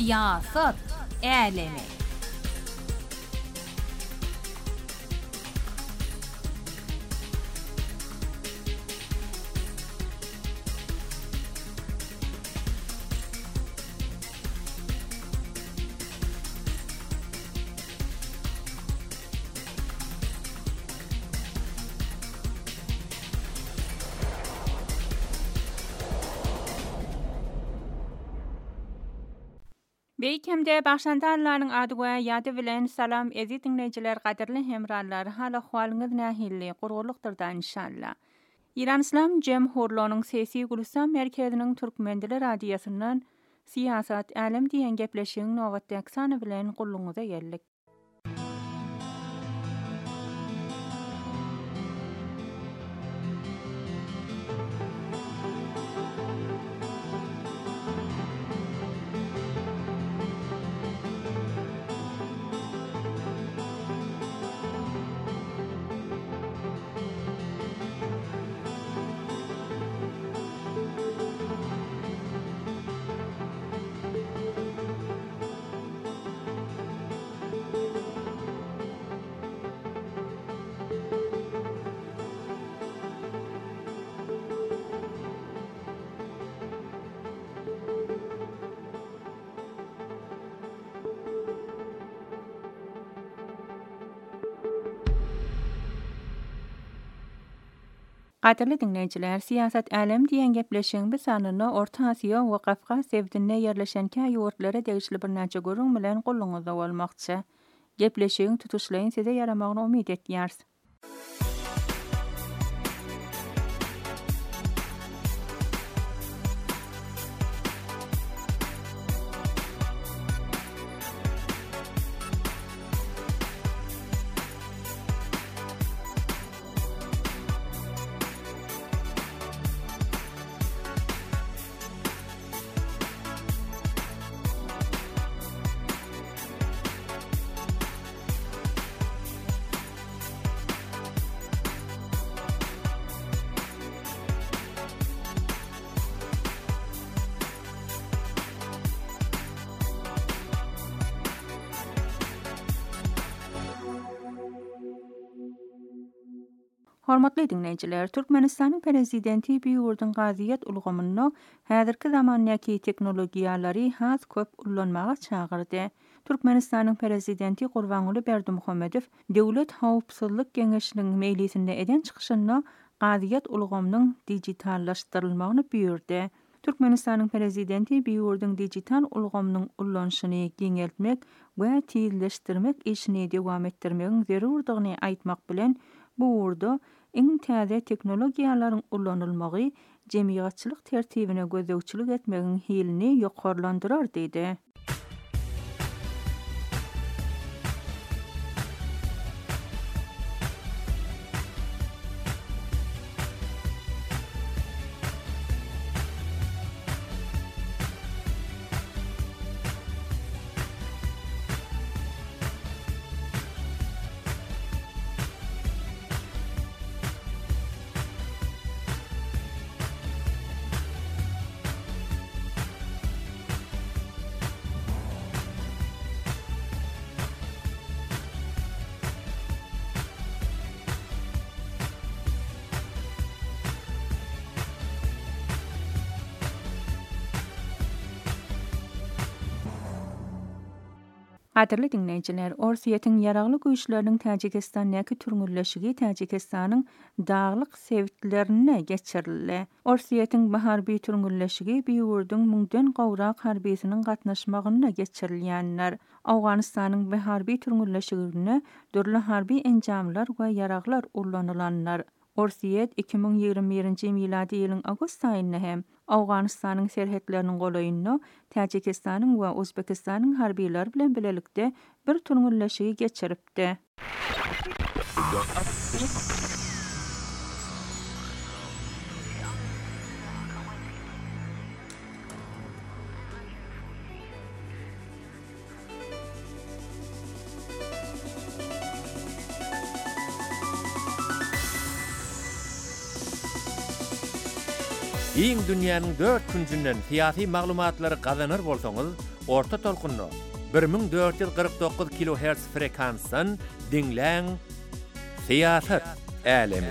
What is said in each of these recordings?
Siyasat älemi. Beýkemde başlandarlaryň ady we ýady bilen salam ezi dinleýijiler, gaderli hemrarlar, hala hwalyňyz nähilli, gurgurlukdyrdan inşallah. İran İslam Jemhurluğunyň Sesi Gulistan merkeziniň Türkmendiler radiýasyndan Siyasat älem diýen gepleşigiň nowatda aksany bilen gulluňyza geldik. Gaderli dinleýijiler, Siyasat älem diýen gepleşigiň bu sanyny Orta Asia we Kafkas sebdinde ýerleşen ýurtlara degişli bir näçe görüň bilen gulluňyzda bolmakçy. Gepleşigiň tutuşlaryň size ýaramagyna umyt etýäris. Hormatly dinleýijiler, Türkmenistanyň prezidenti Biýurdyň gaziýet ulgamyny häzirki zamanyňky teknologiýalary has köp ullanmaga çagyrdy. Türkmenistanyň prezidenti Gurbanuly Berdimuhammedow Döwlet Howpsuzlyk Geňeşiniň mejlisinde eden çykyşyny gaziýet ulgamynyň digitallaşdyrylmagyny buyurdy. Türkmenistanyň prezidenti Biýurdyň digital ulgamynyň ullanşyny giňeltmek we tizleşdirmek işini dowam etdirmegiň zerurdygyny aýtmak bilen bu urda iň täze teknologiýalaryň ullanylmagy jemgyýatçylyk tertibine gözegçilik etmegiň hilini ýokarlandyrar diýdi. Gaderli dinleýijiler, Orsiýetiň ýaragly güýçleriniň Täjikistandäki türnülleşigi Täjikistanyň daglyk sebitlerine geçirildi. Orsiýetiň harby türnülleşigi Biýurdyň 1000den gowrak harbysiniň gatnaşmagyna geçirilýänler. Awganystanyň harby türnülleşigine dörli harby enjamlar we ýaraglar ullanılanlar. Orsiýet 2021-nji miladi ýylyň awgust aýynda hem Awganystanyň serhetleriniň golaýyny Täjikistanyň we Özbekistanyň harbylar bilen bilelikde bir türnülleşigi geçiripdi. Iň dünýäniň 4 küncünden siyasi maglumatlary gazanır bolsaňyz, orta tolkunny 1449 kHz frekansdan dinläň. Siýasat älemi.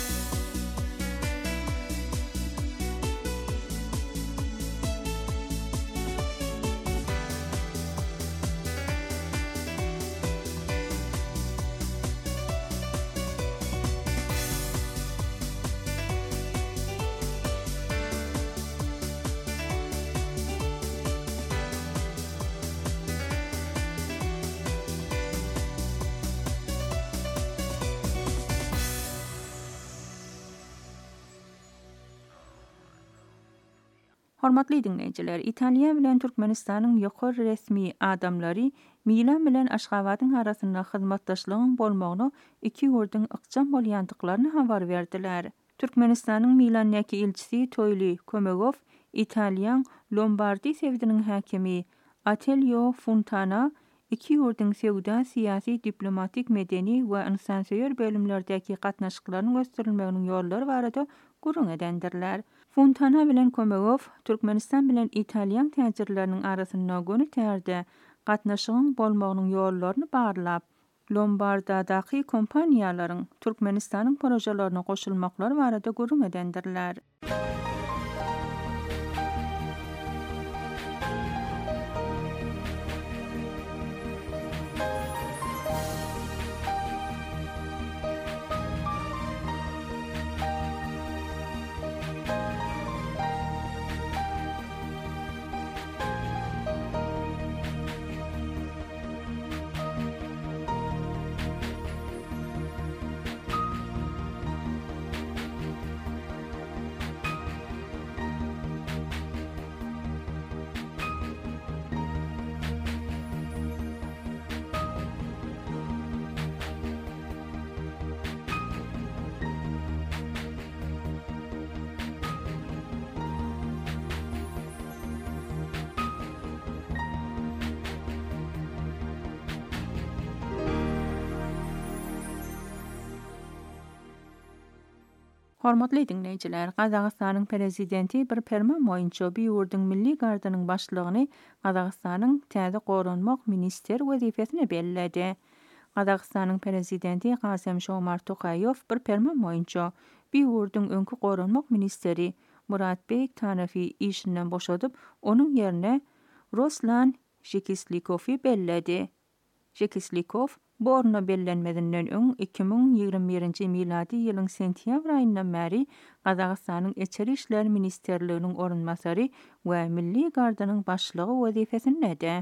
Hormatly dinleyijiler, Italiýa bilen Türkmenistanyň ýokary resmi adamlary Milan bilen Aşgabatyň arasynda hyzmatdaşlygyň bolmagyny iki ýurdyň ykjam bolýandyklaryny habar berdiler. Türkmenistanyň Milanyňky elçisi Toyly Kömegow, Italiýan Lombardi sewdiniň häkimi Atelio Fontana iki ýurdyň sewda, syýasy, diplomatik, medeni we insansöýer bölümlerdäki gatnaşyklaryň gösterilmeginiň ýollary barada gurrun edendirler. Fontana bilen Kömegow, Türkmenistan bilen Italiýan täzirleriniň arasynda göni tärde gatnaşygyň bolmagynyň ýollaryny barlap, Lombardadaky kompaniýalaryň Türkmenistanyň projelaryna goşulmaklary barada gurrun edendirler. Hormatly dinleyijiler, Gazagystanyň prezidenti bir ferman boýunça bir ýurdyň milli gardynyň başlygyny Gazagystanyň täze goranmak minister wezifesine bellädi. Gazagystanyň prezidenti Kasym-Jomart Tokaýew bir ferman boýunça bir ýurdyň öňkü goranmak ministeri Muratbek Tanafi işinden boşadyp, onuň ýerine Ruslan Jekislikovy bellädi. Jekislikov bu oruna bellenmedinden öň 2021-nji miladi ýylyň sentýabr aýyndan bäri Gazagystanyň Içeri işler ministerliginiň orunmasary we milli gardynyň başlygy wezifesinde.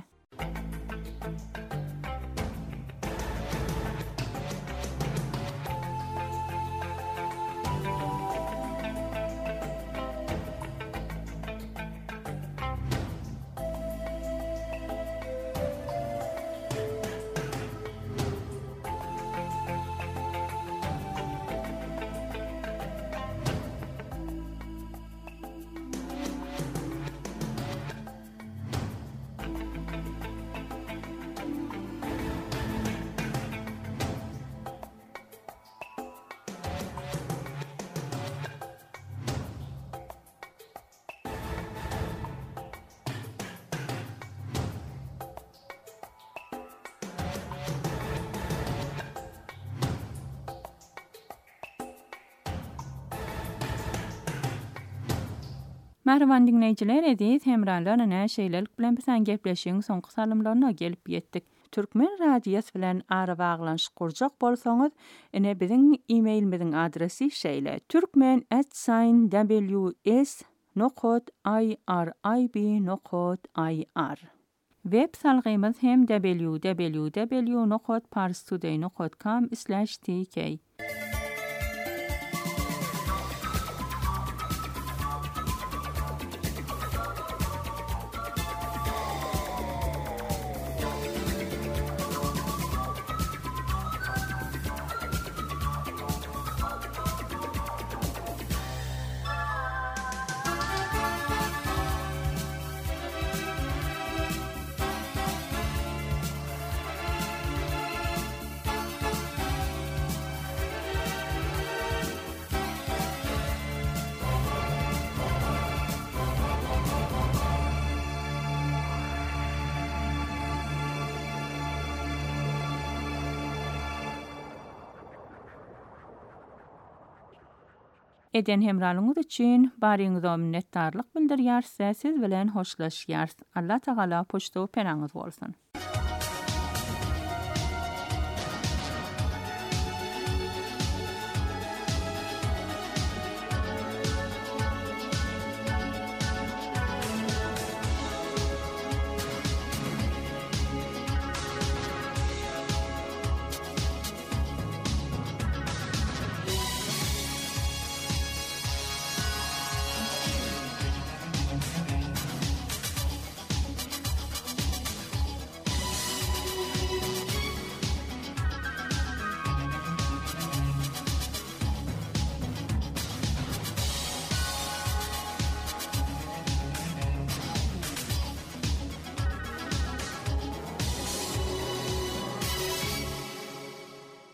Merhaban dinleyijiler, ediz hemralar ana şeýlelik bilen bilen gepleşiň soňky salymlaryna gelip ýetdik. Türkmen radiýasy bilen ara baglanşyk kurjak bolsaňyz, ene biziň e-mailimiziň adresi şeýle: turkmen@ws.irib.ir. Web salgymyz hem www.parstoday.com/tk. eden hemralığınız için barınıza minnettarlyk bildirýär. Siz bilen hoşlaşýar. Allah Taala poşto penanız bolsun.